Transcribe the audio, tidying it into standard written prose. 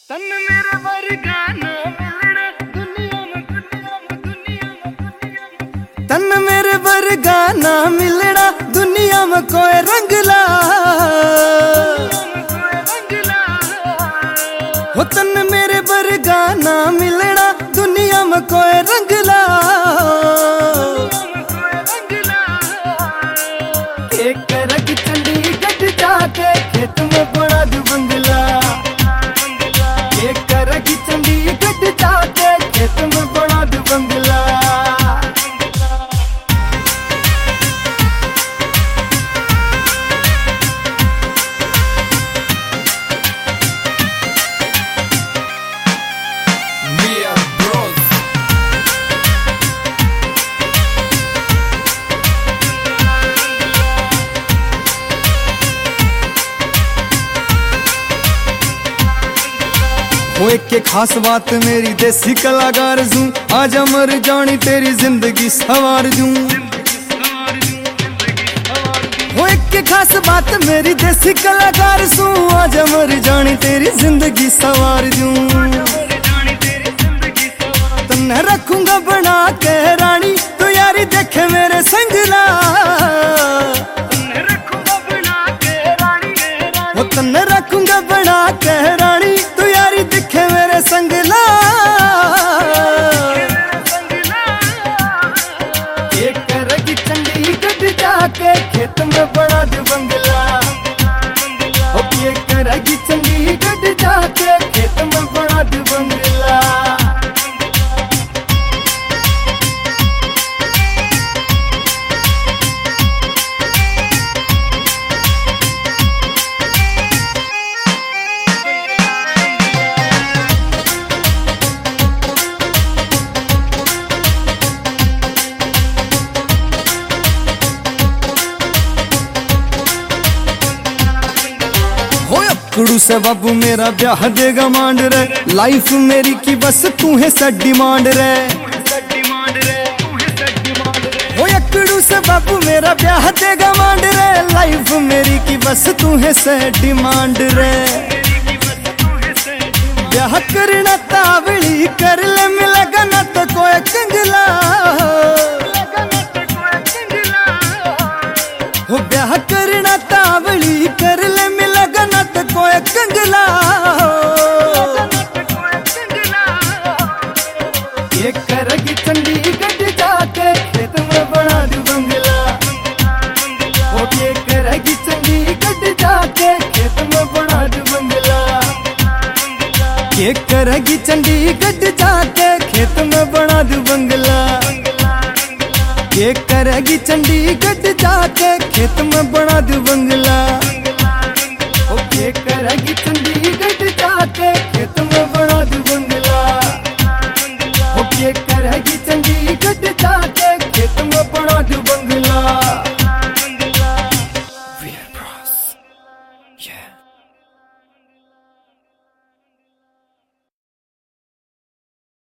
तन मेरे वर्गा ना मिलना दुनिया में तन मेरे वर्गा ना मिलना दुनिया में कोई रंगला हो तन मेरे वर्गा ना मिलना दुनिया में कोई रंगला एक रग चंडीगढ़ जाके खेत में बड़ा दू बंगला एक रग चंडीगढ़ जाके खेत में बड़ा दू बंगला वो एक के खास बात मेरी देसी कलाकार जूं आजा मर जानी तेरी जिंदगी सवार दूं वो एक के खास बात मेरी देसी कलाकार सूं आजा मर जानी तेरी जिंदगी सवार दूं तन्ने रखूंगा बना के रानी तू यारी देखे मेरे संगला वो तन्ने रखूंगा बना के रानी तू यारी दिखे मेरे संगला एक करगी चंडीगढ़ जाके खेत में बड़ा दू बंगला ये करगी चंडीगढ़ जाके खेत में बड़ा दू बंगला कुड़ू से बाबू मेरा ब्याह देगा मांड रे लाइफ मेरी की बस तू है सब डिमांड रे हो कुड़ू से बाबू मेरा ब्याह देगा मांड रे लाइफ मेरी की बस तू है सब डिमांड रे ब्याह करना तावली कर ले मिलेगा ना तो कोई कंगला हो ब्याह करना तावली कर ले मिलेगा ना तो कोई कंगला ये करगी चंडीगढ़ जाके खेत में बना दू बंगला वो ये करगी चंडीगढ़ जाके खेत में बना दू बंगला ये करगी चंडीगढ़ जाके खेत में बना दू बंगला ये करगी चंडीगढ़ जाके खेत में बना दू बंगला।